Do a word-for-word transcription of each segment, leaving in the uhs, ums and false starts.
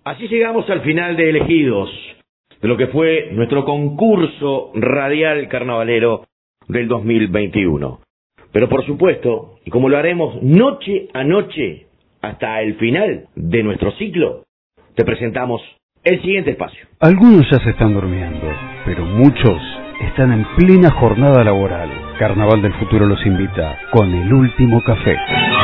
Así llegamos al final de Elegidos, de lo que fue nuestro concurso radial carnavalero del dos mil veintiuno. Pero por supuesto, y como lo haremos noche a noche hasta el final de nuestro ciclo, te presentamos el siguiente espacio. Algunos ya se están durmiendo, pero muchos están en plena jornada laboral. Carnaval del Futuro los invita con el último café.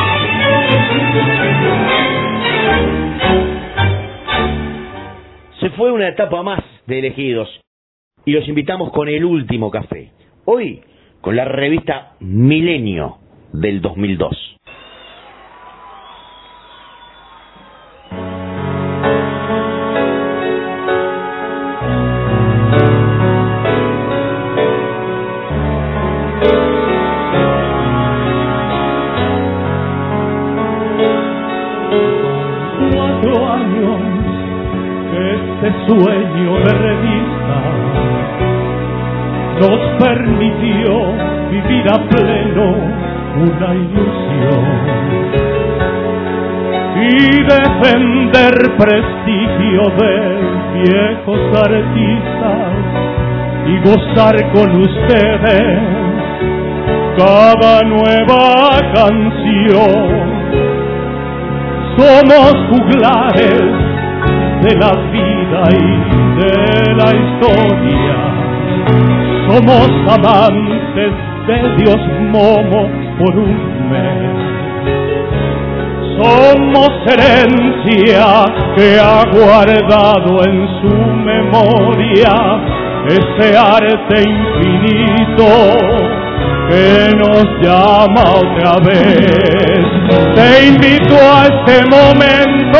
Se fue una etapa más de Elegidos y los invitamos con el último café. Hoy con la revista Milenio del dos mil dos. Cuatro años este sueño de revista nos permitió vivir a pleno una ilusión y defender prestigio de viejos artistas y gozar con ustedes cada nueva canción. Somos juglares de la vida y de la historia, somos amantes de Dios Momo por un mes, somos herencia que ha guardado en su memoria ese arte infinito que nos llama otra vez. Te invito a este momento,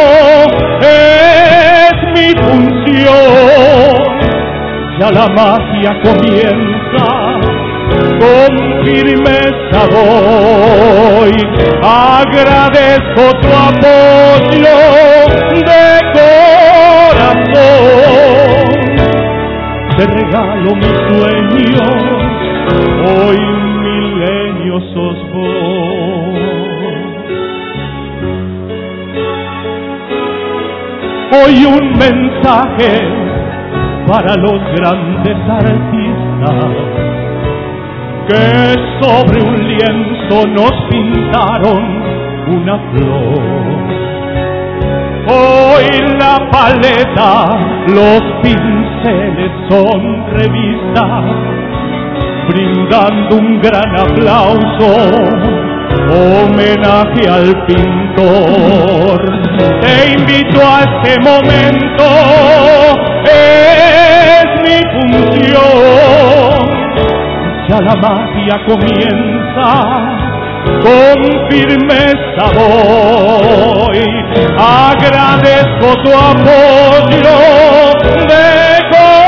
es mi función. Ya la magia comienza, con firmeza voy. Agradezco tu apoyo de corazón. Te regalo mis sueños, hoy milenio sos vos. Hoy un mensaje para los grandes artistas que sobre un lienzo nos pintaron una flor. Hoy la paleta, los pinceles son revistas, brindando un gran aplauso, homenaje al pintor. Te invito a este momento, es mi función. Ya la magia comienza, con firmeza voy. Agradezco tu apoyo de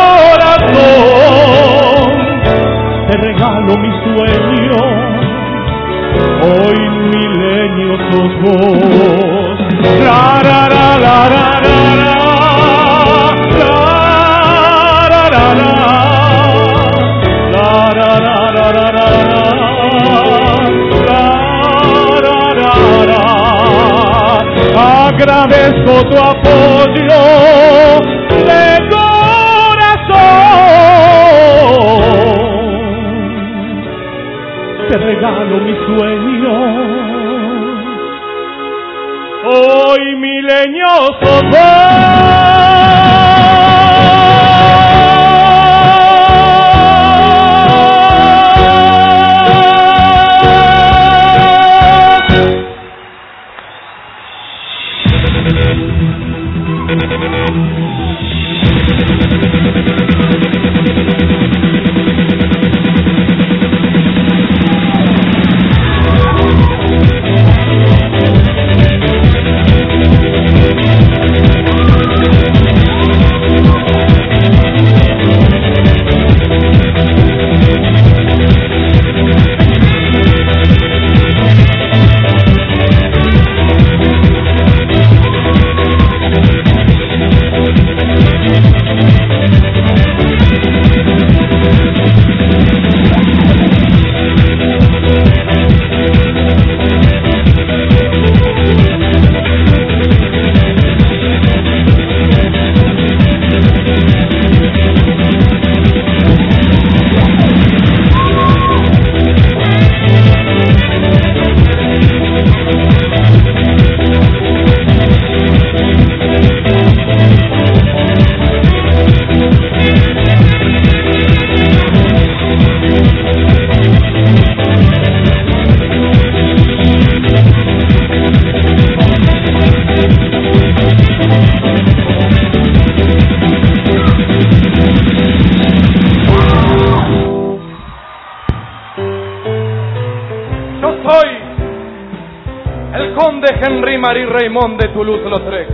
corazón. Te regalo mi sueño, hoy milenio sos vos. La, la, la, la, la, la, la, la, la, la. Agradezco tu apoyo de corazón. Te regalo mi sueño, hoy milenio sos vos. Marie Raymond de Toulouse-Lautrec.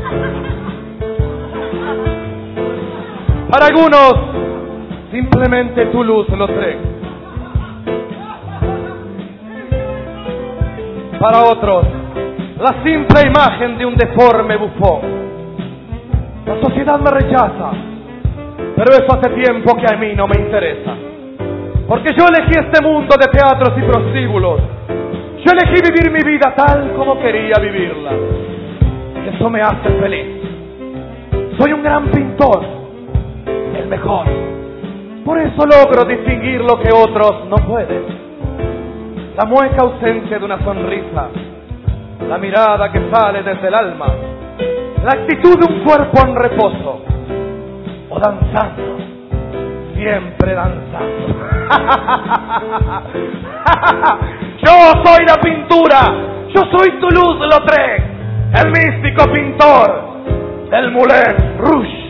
Para algunos, simplemente Toulouse-Lautrec. Para otros, la simple imagen de un deforme bufón. La sociedad me rechaza, pero eso hace tiempo que a mí no me interesa. Porque yo elegí este mundo de teatros y prostíbulos. Yo elegí vivir mi vida tal como quería vivirla. Y eso me hace feliz. Soy un gran pintor, el mejor. Por eso logro distinguir lo que otros no pueden. La mueca ausente de una sonrisa, la mirada que sale desde el alma, la actitud de un cuerpo en reposo, o danzando, siempre danzando. Yo soy la pintura, yo soy Toulouse-Lautrec, el místico pintor del Moulin Rouge.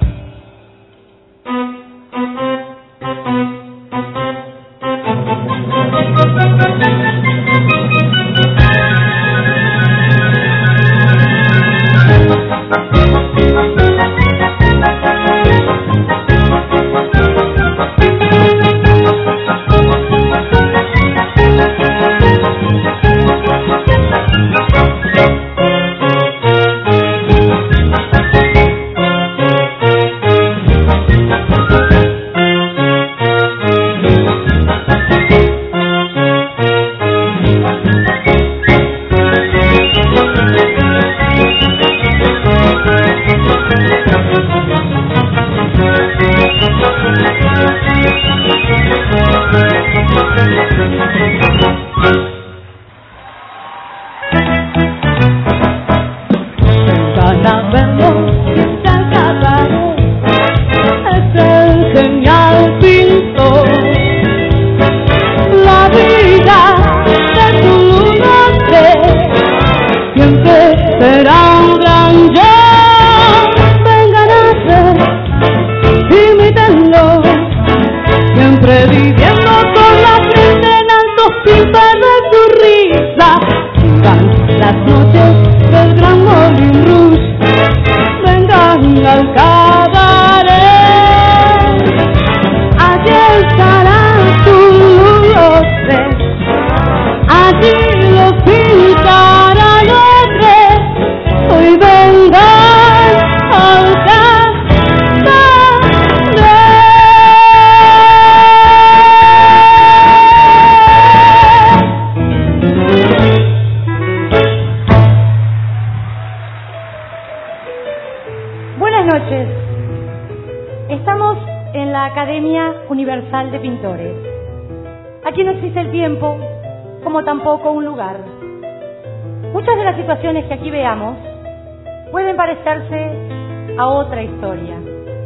Tampoco un lugar. Muchas de las situaciones que aquí veamos pueden parecerse a otra historia,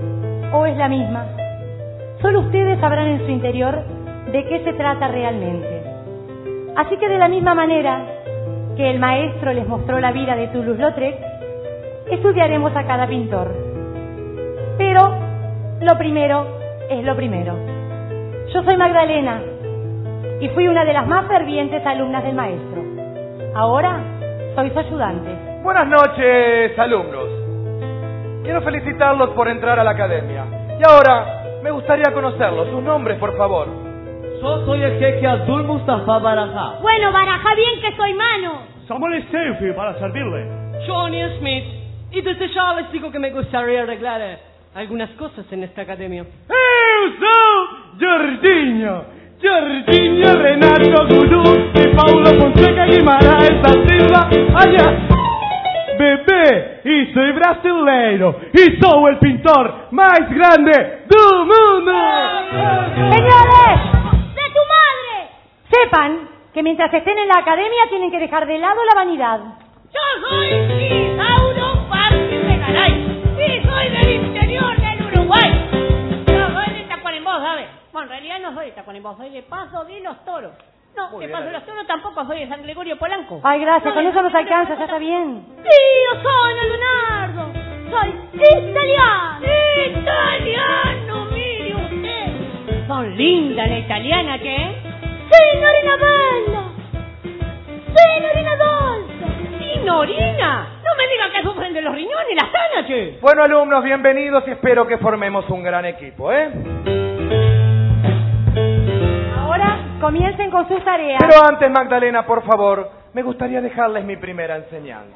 o es la misma. Solo ustedes sabrán en su interior de qué se trata realmente. Así que de la misma manera que el maestro les mostró la vida de Toulouse-Lautrec, estudiaremos a cada pintor. Pero lo primero es lo primero. Yo soy Magdalena y fui una de las más fervientes alumnas del maestro. Ahora soy su ayudante. Buenas noches, alumnos. Quiero felicitarlos por entrar a la academia. Y ahora me gustaría conocerlos. Sus nombres, por favor. Yo soy el jeque Abdul Mustafa Baraja. Bueno, Baraja, bien que soy mano. Samuel Steffi, para servirle. Johnny Smith. Y desde ya les digo que me gustaría arreglar eh, algunas cosas en esta academia. ¡Eu soy Jorginho! Jorginho Renato Gudú y Paulo Fonseca Guimarães da Silva. Allá, bebé, y soy brasileiro y soy el pintor más grande del mundo. ¡Señores! ¡De tu madre! Sepan que mientras estén en la academia tienen que dejar de lado la vanidad. Yo soy Isauro Parque de Garay y soy del interior del Uruguay. Yo soy de Tacuarembó, ¿sabes? Bueno, en realidad no soy de Tacuarembó, soy de Paso de los Toros. No, Muy de bien. Paso de los Toros tampoco soy de San Gregorio Polanco. Ay, gracias, Soy con eso de- nos alcanza, ya está bien. Tío, soy Leonardo. Soy italiano. Italiano, mire usted. Son linda la italiana, ¿qué? Signorina Bella. Signorina Dolce. ¿Un orina? No me digan que sufren de los riñones y las sanas, che. Bueno, alumnos, bienvenidos y espero que formemos un gran equipo, ¿eh? Ahora comiencen con sus tareas. Pero antes, Magdalena, por favor, me gustaría dejarles mi primera enseñanza.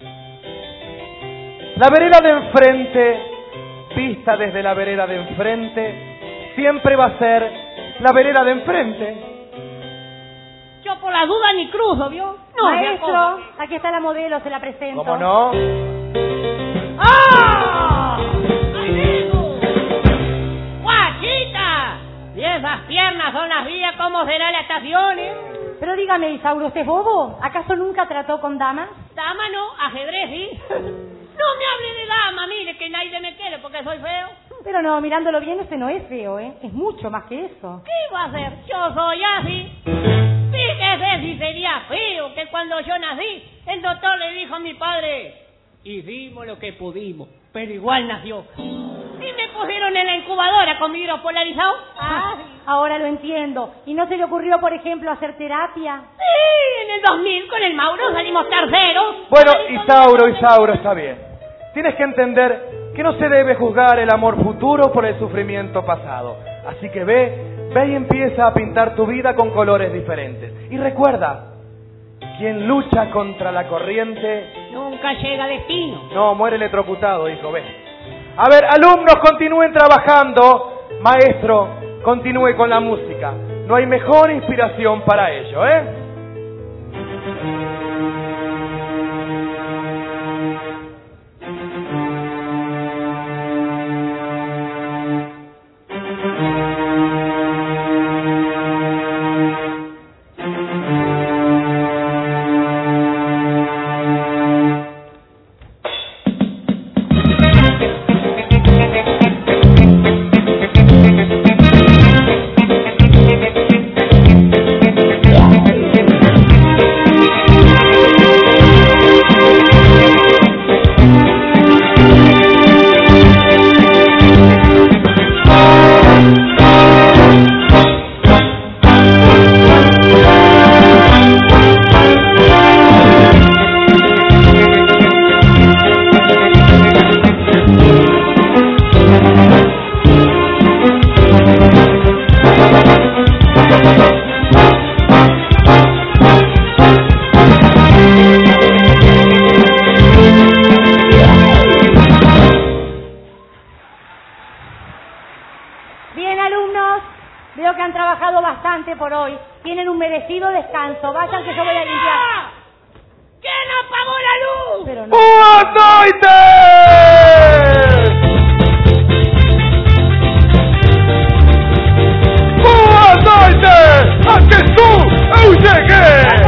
La vereda de enfrente, vista desde la vereda de enfrente, siempre va a ser la vereda de enfrente. Yo por la duda ni cruzo, ¿vio? No, Maestro, aquí está la modelo, se la presento. ¿Cómo no? ¡Ah! ¡Amigo! ¡Guachita! Y esas piernas son las vías, ¿cómo será la estación, eh? Pero dígame, Isauro, ¿usted es bobo? ¿Acaso nunca trató con damas? Dama no, ajedrez, ¿sí? No me hable de dama, mire, que nadie me quiere porque soy feo. Pero no, mirándolo bien, usted no es feo, ¿eh? Es mucho más que eso. ¿Qué iba a hacer? Yo soy así. Fíjese si sería feo que cuando yo nací, el doctor le dijo a mi padre, hicimos lo que pudimos, pero igual nació. Y me pusieron en la incubadora con vidrio polarizado. Ah, ahora lo entiendo. ¿Y no se le ocurrió, por ejemplo, hacer terapia? Sí, en el dos mil con el Mauro salimos terceros. Bueno, Isauro, Isauro, está bien. Tienes que entender que no se debe juzgar el amor futuro por el sufrimiento pasado. Así que ve, ve y empieza a pintar tu vida con colores diferentes. Y recuerda, quien lucha contra la corriente nunca llega a destino. No, muere electrocutado, hijo, ve. A ver, alumnos, continúen trabajando. Maestro, continúe con la música. No hay mejor inspiración para ello, ¿eh? Vayan que yo voy a limpiar. ¿Quién apagó la luz? Pero no. ¡Buenas noches! ¡Buenas noches! ¡A Jesús! ¡Eu llegué!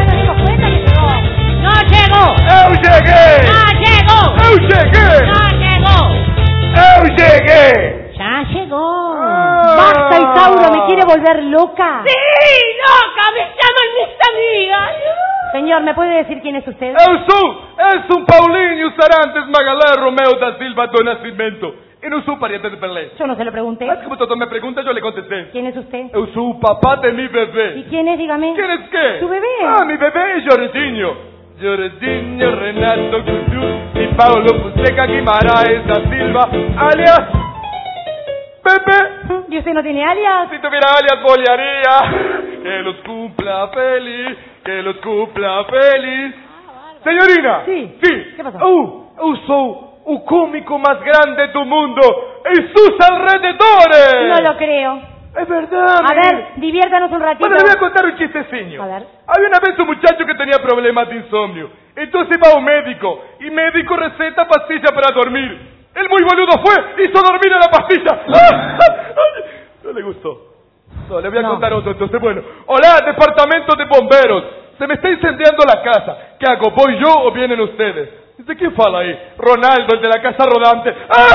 ¡No llegó! ¡Eu llegué! ¡No llegó! ¡Eu llegué! ¡No llegó! ¡Eu llegué! ¡Ya llegó! Ah. ¡Basta, Isauro! ¿Me quiere volver loca? ¡Sí, loca! ¡Me llaman mis amigas! Señor, ¿me puede decir quién es usted? Eu sou, eu sou Paulinho Sarantes Magalhães Romeu da Silva do Nascimento. E não sou pariente de Pelé. Yo no se lo pregunté. Mas como todo me pregunta, yo le contesté. ¿Quién es usted? Eu sou o papá de mi bebé. ¿Y quién es, dígame? ¿Quién es qué? ¿Su bebé? Ah, mi bebé es Jorginho. Jorginho Renato Guzú y Paulo Fonseca Guimaraes da Silva, alias Pepe. ¿Y usted no tiene alias? Si tuviera alias, bolearía. Que los cumpla feliz, que los cumpla feliz. Señorina. Sí. Sí. ¿Qué pasó? Eu, eu sou o cómico más grande do mundo en sus alrededores. No lo creo. Es verdad. A mi- ver, diviértanos un ratito. Bueno, le voy a contar un chistecillo. A ver. Había una vez un muchacho que tenía problemas de insomnio. Entonces va a un médico. Y médico receta pastilla para dormir. El muy boludo fue, hizo dormir a la pastilla. No le gustó. No, le voy a No. contar otro. Entonces, bueno. Hola, departamento de bomberos. Se me está incendiando la casa. ¿Qué hago? ¿Voy yo o vienen ustedes? Dice, ¿quién fala ahí? Ronaldo, el de la casa rodante.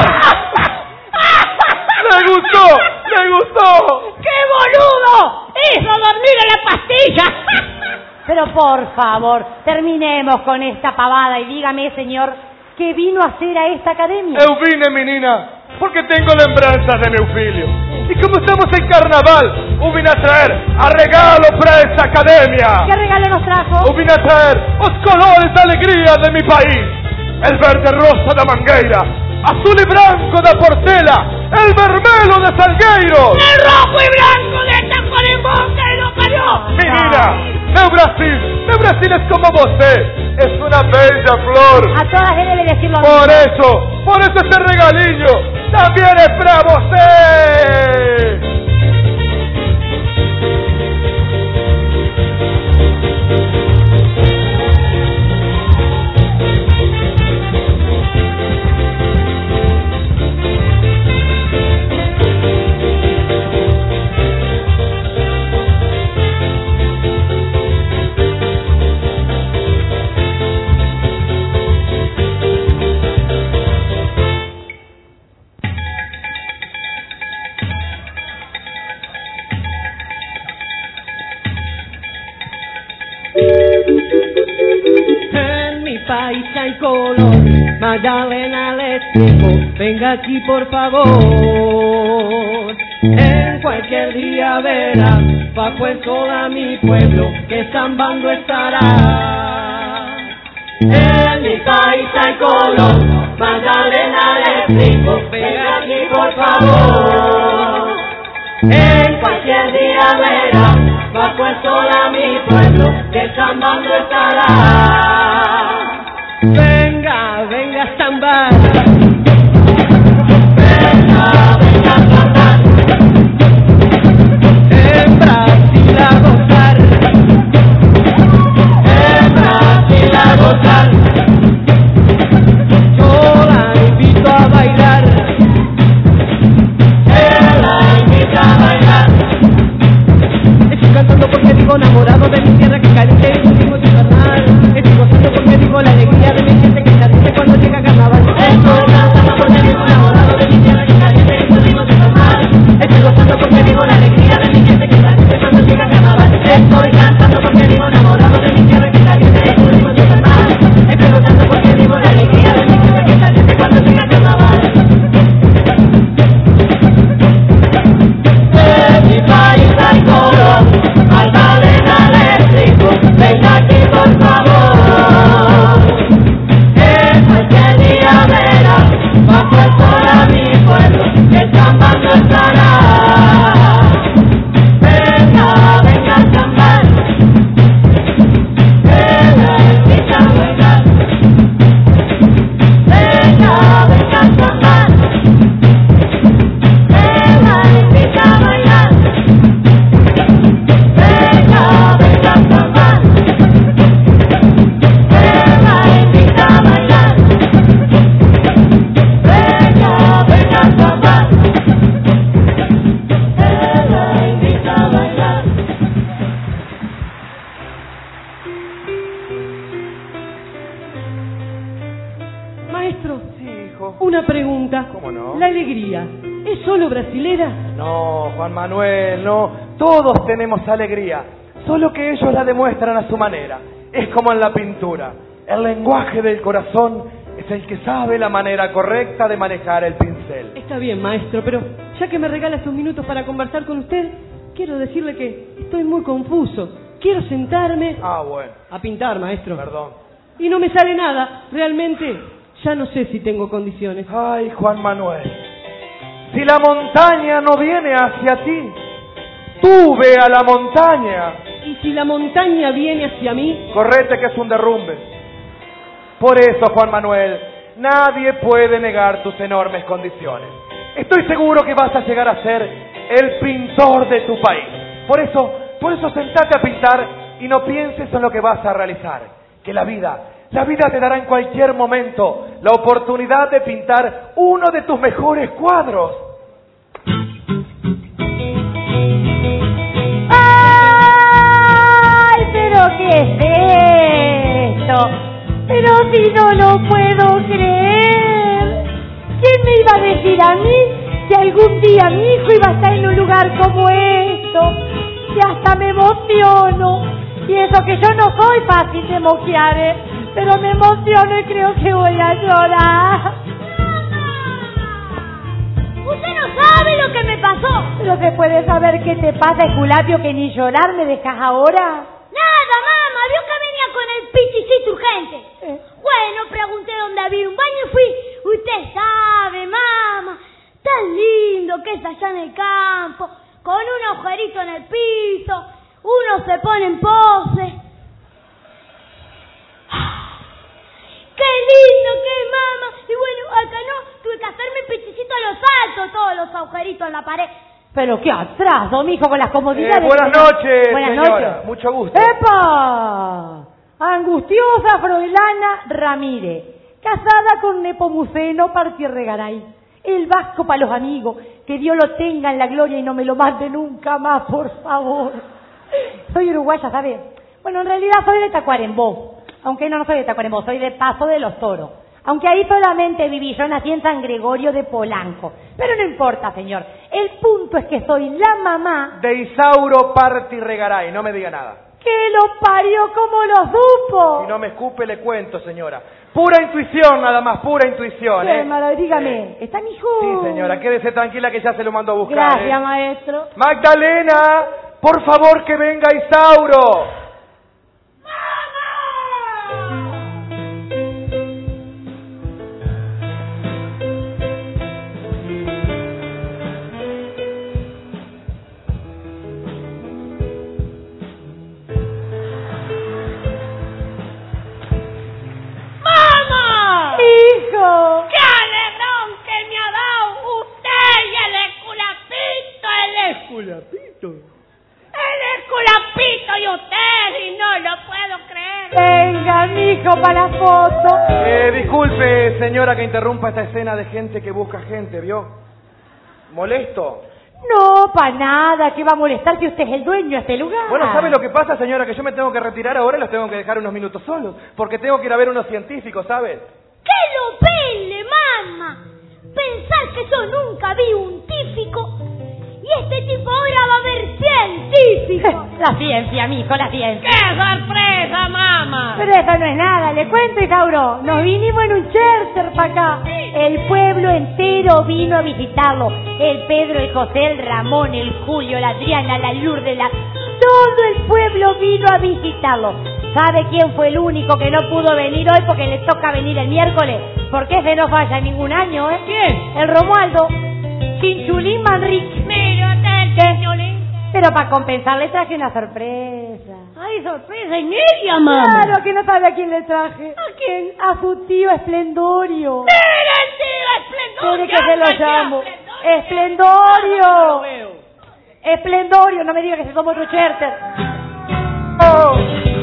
¡Le gustó! ¡Le gustó! ¡Qué boludo! ¡Hizo dormir a la pastilla! Pero por favor, terminemos con esta pavada y dígame, señor, ¿qué vino a hacer a esta academia? Eu vine, menina, porque tengo lembranzas de meu filho. Y como estamos en carnaval, vine a traer a regalo para esta academia. ¿Qué regalo nos trajo? Vine a traer los colores de alegría de mi país. El verde rosa de Mangueira, azul y blanco de Portela, el vermelo de Salgueiro, el rojo y blanco de Tacuarembó que lo parió. Menina, meu Brasil, meu Brasil es como você, es una bella flor. A todas le debe decirlo a Por mí. eso, por eso este regalillo también es para você. En mi país hay color, Magdalena eléctrico, venga aquí por favor. En cualquier día verá, bajo el sol a mi pueblo, que zambando estará. En mi país hay color, Magdalena eléctrico, venga aquí por favor. En cualquier día verá, bajo el sol a mi pueblo, que zambando estará. Venga, venga a zambar. Venga, venga a zambar. En Brasil a gozar. En Brasil a gozar. Yo la invito a bailar. Yo la invito a bailar. Estoy cantando porque vivo enamorado de mi tierra que caliente y último de carnal. Estoy gozando porque vivo la alegría de mi gente que caliente cuando llega carnaval. Estoy cantando porque vivo enamorado de mi tierra que caliente y último de carnal. Estoy gozando porque vivo la alegría de mi gente que caliente cuando llega carnaval. Estoy cantando porque vivo enamorado de mi tierra que caliente y último de carnal. Estoy gozando porque vivo la alegría de mi gente que caliente cuando llega carnaval. En mi país hay color, Magdalena eléctrico, venga aquí por favor. En cualquier día verá, bajo el sol a mi pueblo, que zambando estará. Venga, venga a zambar, que la invita a bailar. Venga, venga a zambar, que la invita a bailar. Venga, venga a zambar, que la invita a bailar. Venga, venga a zambar, que la invita a bailar. Maestro, Sí, hijo. una pregunta. ¿Cómo no? ¿La alegría es solo brasilera? No, Juan Manuel, no. Todos tenemos alegría, solo que ellos la demuestran a su manera. Es como en la pintura. El lenguaje del corazón es el que sabe la manera correcta de manejar el pincel. Está bien, maestro, pero ya que me regala estos minutos para conversar con usted, quiero decirle que estoy muy confuso. Quiero sentarme Ah, bueno, a pintar, maestro. perdón. Y no me sale nada. Realmente ya no sé si tengo condiciones. Ay, Juan Manuel, si la montaña no viene hacia ti, tú ve a la montaña. Y si la montaña viene hacia mí, Correte que es un derrumbe. Por eso, Juan Manuel, nadie puede negar tus enormes condiciones. Estoy seguro que vas a llegar a ser el pintor de tu país. Por eso, por eso sentate a pintar y no pienses en lo que vas a realizar. Que la vida, la vida te dará en cualquier momento la oportunidad de pintar uno de tus mejores cuadros. ¡Ay, pero qué es esto! Pero si no lo puedo creer. ¿Quién me iba a decir a mí que algún día mi hijo iba a estar en un lugar como esto? Y hasta me emociono. Y eso que yo no soy fácil de moquear, ¿eh? Pero me emociono y creo que voy a llorar. Usted no sabe lo que me pasó. ¿Pero no se puede saber qué te pasa, Esculapio, que ni llorar me dejas ahora. Nada, mamá, vio que venía con el pichicito urgente. Eh. Bueno, pregunté dónde había un baño y fui. Usted sabe, mamá, tan lindo que es allá en el campo, con un agujerito en el piso, uno se pone en pose. ¡Qué lindo que es, mamá! Y bueno, acá no, tuve que hacerme el pichicito a los altos, todos los agujeritos en la pared. Pero qué atraso, mijo, con las comodidades. Eh, buenas noches, buenas señora. Noches. Mucho gusto. ¡Epa! Angustiosa Froilana Ramírez, casada con Nepomuceno Partierregaray. El vasco para los amigos, que Dios lo tenga en la gloria y no me lo mande nunca más, por favor. Soy uruguaya, ¿sabes? Bueno, en realidad soy de Tacuarembó, aunque no, no soy de Tacuarembó, soy de Paso de los Toros. Aunque ahí solamente viví, yo nací en San Gregorio de Polanco. Pero no importa, señor. El punto es que soy la mamá de Isauro Partierregaray, no me diga nada. ¡Que lo parió como lo supo! Si no me escupe, le cuento, señora. Pura intuición, nada más, pura intuición, ¿Qué, ¿eh? Mara, dígame, eh. ¿está mi hijo? Sí, señora, quédese tranquila que ya se lo mando a buscar. Gracias, ¿eh? maestro. Magdalena, por favor que venga Isauro. ¡Hijo! ¡Qué alegrón que me ha dado usted y el esculapito! El esculapito. El esculapito y usted, y no lo puedo creer. Venga, mijo, para la foto. Eh, disculpe, señora, que interrumpa esta escena de gente que busca gente, ¿vio? ¿Molesto? No, para nada, que va a molestar si usted es el dueño de este lugar. Bueno, ¿sabe lo que pasa, señora? Que yo me tengo que retirar ahora y los tengo que dejar unos minutos solos, porque tengo que ir a ver unos científicos, ¿sabes? ¡Que lo pele, mamá! Pensar que yo nunca vi un tífico y este tipo ahora va a ver científicos. La ciencia, mijo, la ciencia. ¡Qué sorpresa, mamá! Pero eso no es nada, le cuento, Isauro. Nos vinimos en un charter para acá. El pueblo entero vino a visitarlo. El Pedro, el José, el Ramón, el Julio, la Adriana, la Lourdes, la... todo el pueblo vino a visitarlo. ¿Sabe quién fue el único que no pudo venir hoy porque le toca venir el miércoles? Porque ese no falla ningún año, ¿eh? ¿Quién? El Romualdo. Chinchulín Manrique. Mire usted, ¿Qué? Chinchulín. Pero para compensar le traje una sorpresa. ¡Ay, sorpresa en ella, mamá! Claro que no sabe a quién le traje. ¿A quién? A su tío Esplendorio. ¡Mira el tío Esplendorio! Quiere que se lo llamo. Esplendorio. Esplendorio. No lo veo. Esplendorio, no me diga que se toma otro charter. ¡Oh!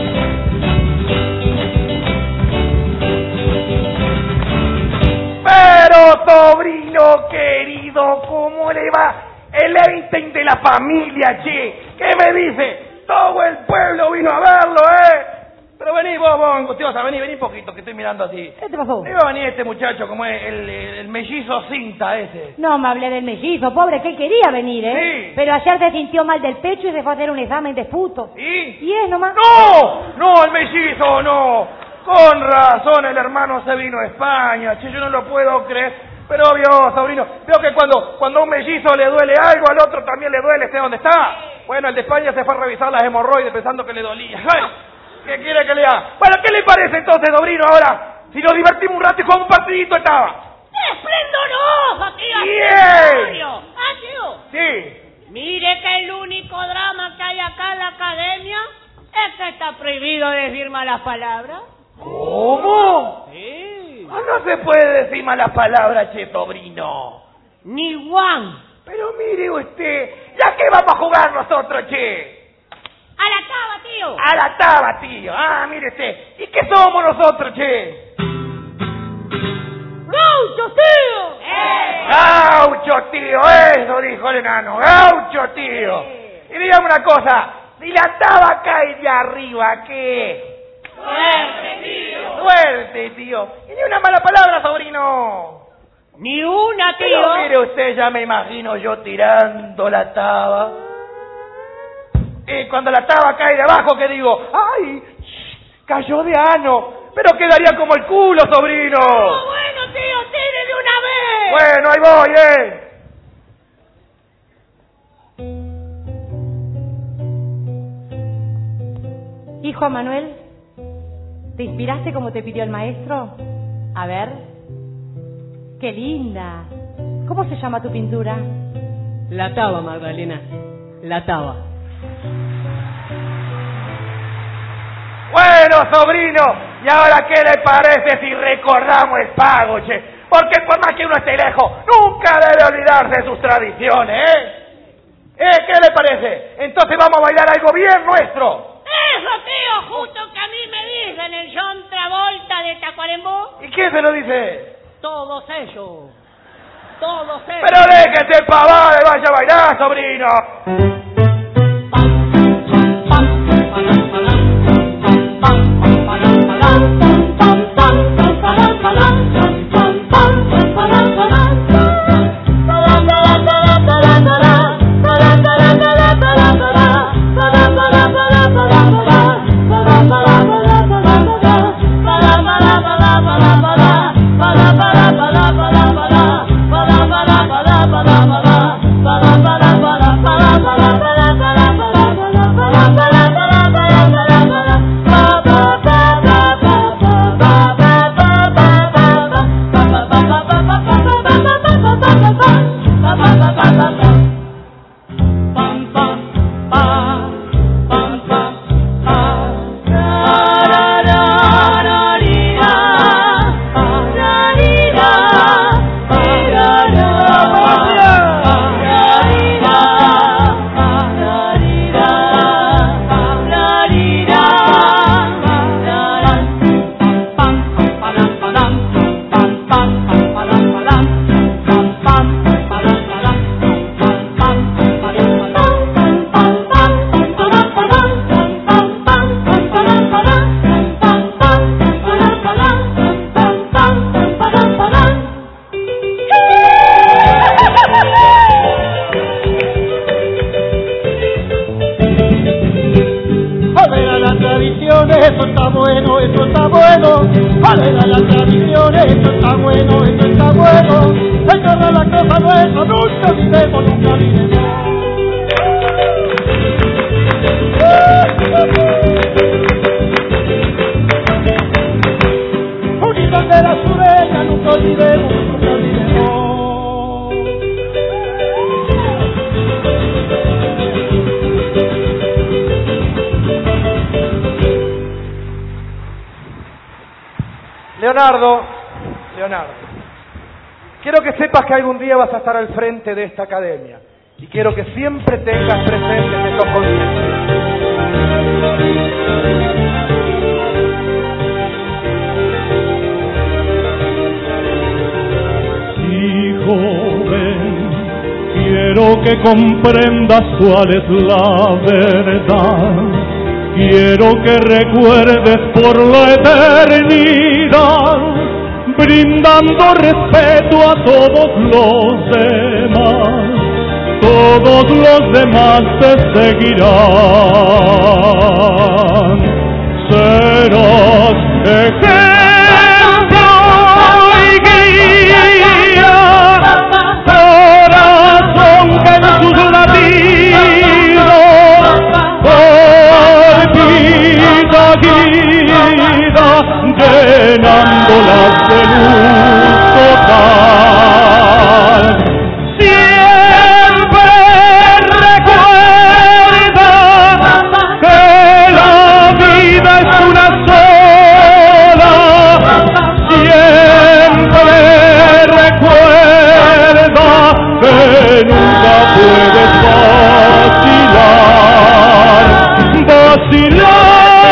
Pero, sobrino querido, ¿cómo le va? El Einstein de la familia, che. ¿Qué me dice? Todo el pueblo vino a verlo, ¿eh? Pero vení vos, vos, angustiosa, vení, vení poquito, que estoy mirando así. ¿Qué te pasó? Iba a venir este muchacho, como es el, el, el mellizo cinta ese. No me hablé del mellizo, pobre, que él quería venir, ¿eh? Sí. Pero ayer se sintió mal del pecho y se fue a hacer un examen de puto. ¿Y? Y es nomás. ¡No! ¡No, el mellizo, no! Con razón, el hermano se vino a España, che, yo no lo puedo creer. Pero obvio, sobrino, veo que cuando, cuando a un mellizo le duele algo, al otro también le duele, esté donde está. Bueno, el de España se fue a revisar las hemorroides pensando que le dolía. ¡Ay! ¿Qué quiere que le haga? Bueno, ¿qué le parece entonces, sobrino, ahora? Si nos divertimos un rato y jugamos un partidito estaba. ¡Esplendoroso, tío! Bien. ¡Esplendoroso! Ah, tío. Sí. Mire que el único drama que hay acá en la academia es que está prohibido decir malas palabras. ¿Cómo? Sí. Ah, no se puede decir malas palabras, che, sobrino. Ni Juan. Pero mire usted, ¿ya qué vamos a jugar nosotros, che? A la cava, tío. A la taba, tío. Ah, mire usted. ¿Y qué somos nosotros, che? ¡Gaucho, tío! ¡Eh! ¡Gaucho, tío! Eso dijo el enano. ¡Gaucho, tío! Y dígame una cosa. Si la taba cae de arriba, ¿qué? ¡Suerte, tío! ¡Suerte, tío! Y ni una mala palabra, sobrino. Ni una, tío. Pero mire usted, ya me imagino yo tirando la taba. Y cuando la taba cae de abajo, que digo, ¡ay! Cayó de ano. Pero quedaría como el culo, sobrino. Oh, bueno, tío, tire de una vez. Bueno, ahí voy, eh. Juan Manuel? ¿Te inspiraste como te pidió el maestro? A ver. ¡Qué linda! ¿Cómo se llama tu pintura? La taba, Magdalena. La taba. Bueno, sobrino, ¿y ahora qué le parece si recordamos el pago, che? Porque por más que uno esté lejos, nunca debe olvidarse de sus tradiciones, ¿eh? ¿Eh? ¿Qué le parece? Entonces vamos a bailar algo bien nuestro. Eso, tío, justo que a mí me dicen el John Travolta de Tacuarembó. ¿Y quién se lo dice? Todos ellos. Todos ellos. Pero déjese pavada y vaya a bailar, sobrino. Leonardo, Leonardo, quiero que sepas que algún día vas a estar al frente de esta academia y quiero que siempre tengas presentes estos conscientes. Hijo, ven, quiero que comprendas cuál es la verdad. Quiero que recuerdes por la eternidad, brindando respeto a todos los demás. Todos los demás te seguirán. Serás ejemplo y guía, corazón que en sus latidos palpita, guida, llenándolas de luz total. Siempre recuerda que la vida es una sola. Siempre recuerda que nunca puedes vacilar, vacilar.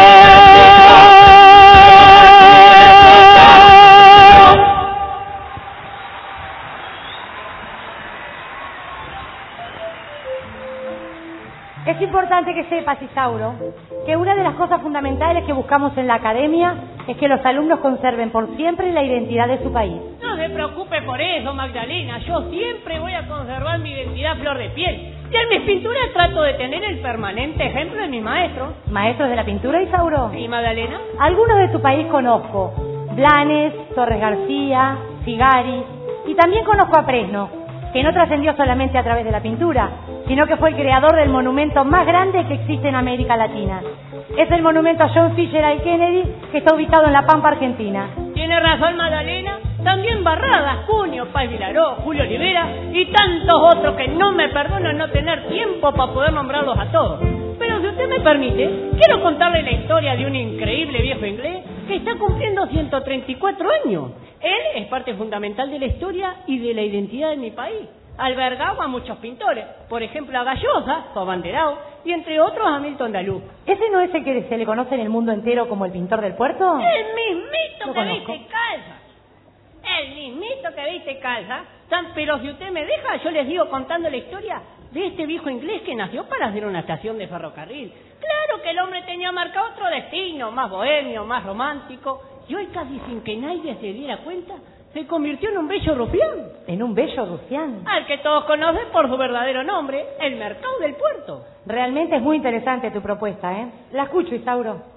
Es importante que sepas, Isauro, que una de las cosas fundamentales que buscamos en la academia es que los alumnos conserven por siempre la identidad de su país. No se preocupe por eso, Magdalena. Yo siempre voy a conservar mi identidad a flor de piel. Y en mis pinturas trato de tener el permanente ejemplo de mis maestros. ¿Maestros de la pintura, Isauro? ¿Y Magdalena? Algunos de tu país conozco. Blanes, Torres García, Figari. Y también conozco a Fresno, que no trascendió solamente a través de la pintura, sino que fue el creador del monumento más grande que existe en América Latina. Es el monumento a John Fitzgerald Kennedy, que está ubicado en La Pampa, Argentina. Tiene razón Magdalena, también Barradas, Cunio, Paz Vilaró, Julio Olivera y tantos otros que no me perdono no tener tiempo para poder nombrarlos a todos. Pero si usted me permite, quiero contarle la historia de un increíble viejo inglés que está cumpliendo ciento treinta y cuatro años. Él es parte fundamental de la historia y de la identidad de mi país. Albergaba a muchos pintores, por ejemplo a Gallosa, su abanderado, y entre otros a Milton Dalú. ¿Ese no es el que se le conoce en el mundo entero como el pintor del puerto? El mismito Lo que conozco. viste calza. El mismito que viste calza. Tan- Pero si usted me deja, yo les digo contando la historia de este viejo inglés que nació para hacer una estación de ferrocarril. Claro que el hombre tenía marcado otro destino, más bohemio, más romántico, y hoy casi sin que nadie se diera cuenta, se convirtió en un bello rufián. ¿En un bello rufián? Al que todos conocen por su verdadero nombre, el Mercado del Puerto. Realmente es muy interesante tu propuesta, ¿eh? La escucho, Isauro.